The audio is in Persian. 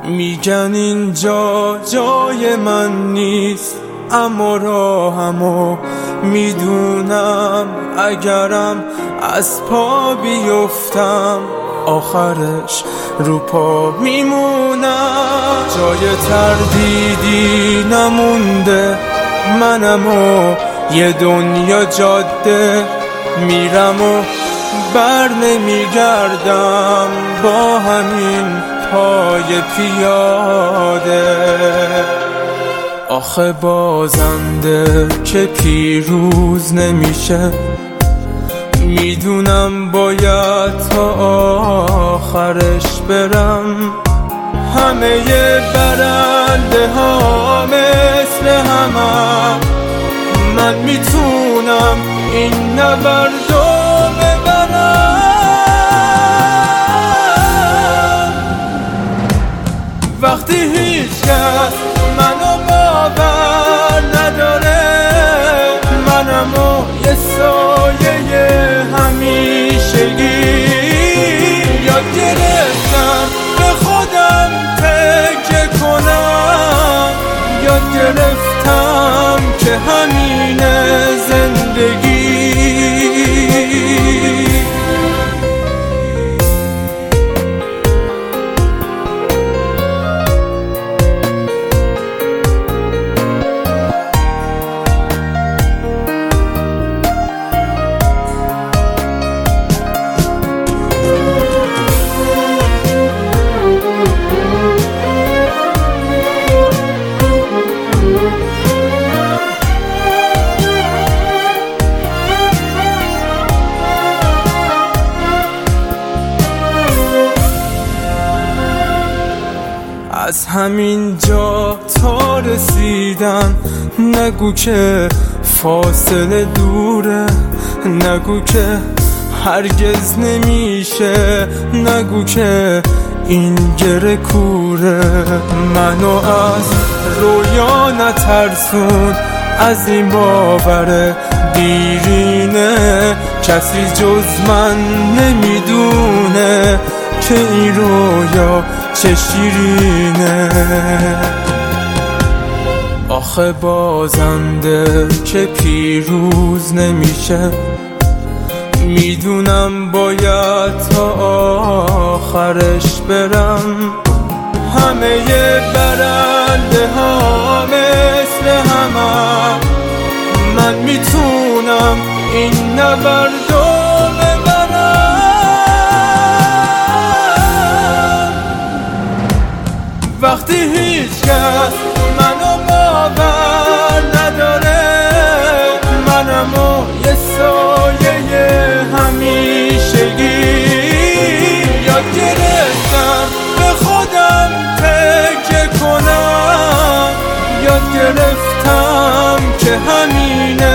میگن اینجا جای من نیست، اما راهمو میدونم. اگرم از پا بیفتم آخرش رو پا میمونم. جای تردیدی نمونده، منم و یه دنیا جاده، میرم و بر نمیگردم با همین پای پیاده. آخه بازنده که پیروز نمیشه، میدونم باید تا آخرش برم. همه برنده ها مثل همم، من میتونم این نبردو ببرم. وقتی هیچ کس منو باور نداره، منم و یه سایه همیشگی یاد گرفتم به خودم تکیه کنم. یاد گرفتم که همینه زندگی. از همین جا تا رسیدن نگو که فاصله دوره، نگو که هرگز نمیشه، نگو که این گره کوره. منو از رویا نترسون، از این باور دیرینه. کسی جز من نمیدونه که این رویا چه شیرینه. آخه بازنده که پیروز نمیشه، میدونم باید تا آخرش برم. همه برنده ها مثل همم، من میتونم این نبردو وقتی هیچ کس منو باور نداره، منم و یه سایه همیشگی یاد گرفتم به خودم تکیه کنم. یاد گرفتم که همینه